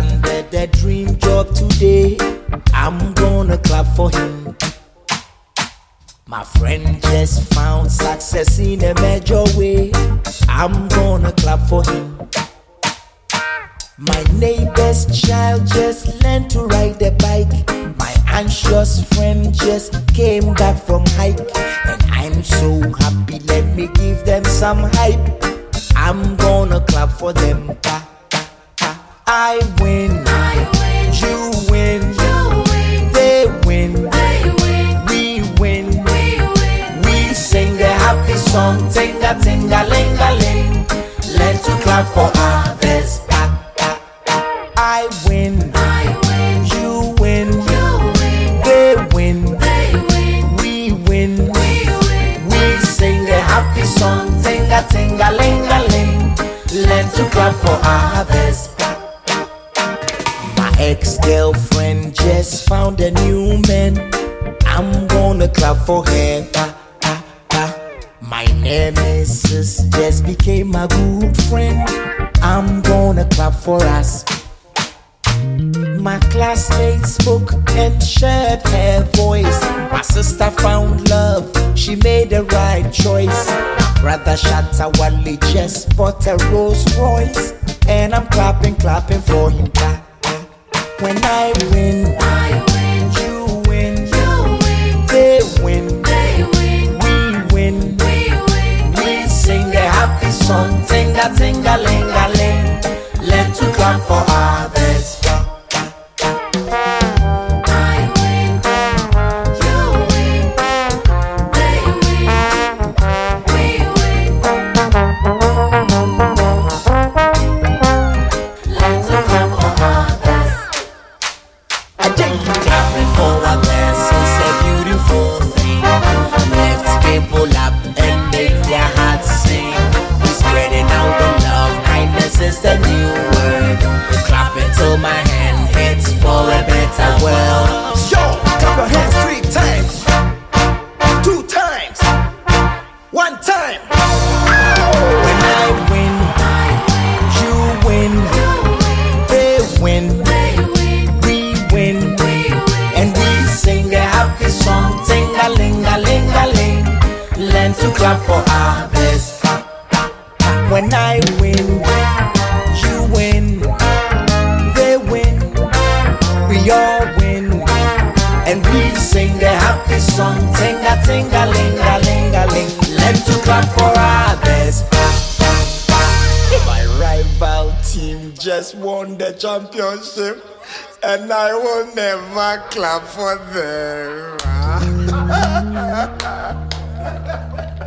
landed a dream job today. I'm gonna clap for him. My friend just found success in a major way. I'm gonna clap for him. My neighbor's child just learned to ride a bike. My anxious friend just came back from hike. And I'm so happy, let me give them some hype. I'm gonna clap for them. I win, you win, they win, we win. We sing a happy song, ting-a-ting-a-ling-a-ling. Let's clap for others. I win, you win, they win, we win. We sing a happy song, ting-a-ting-a-ling-a-ling. Learn to clap for others. My ex-girlfriend just found a new man. I'm gonna clap for her. My nemesis just became a good friend. I'm gonna clap for us. My classmates spoke and shared her voice. My sister found love, she made the right choice. My brother Shatawale just bought a Rolls Royce. And I'm clapping for him. When I win, you win, they win, we win. We sing a happy song, ting-a-ting-a-ling-a-ling. Learn to clap for others. Clapping for others is a beautiful thing. Let's people up and make their hearts sing. We're spreading out the love, kindness is the new word. Clapping till my hand hits for a better world. Yo, clap your hands 3 times, 2 times, 1 time. When I win, you win, they win, we win. And we sing a happy song, ting-a-ling-a-ling-a-ling. Learn to clap for others. When I win, you win, they win, we all win. And we sing a happy song, ting-a-ting-a-ling-a-ling-a-ling. Learn to clap for others. My rival team just won the championship, and I will never clap for them.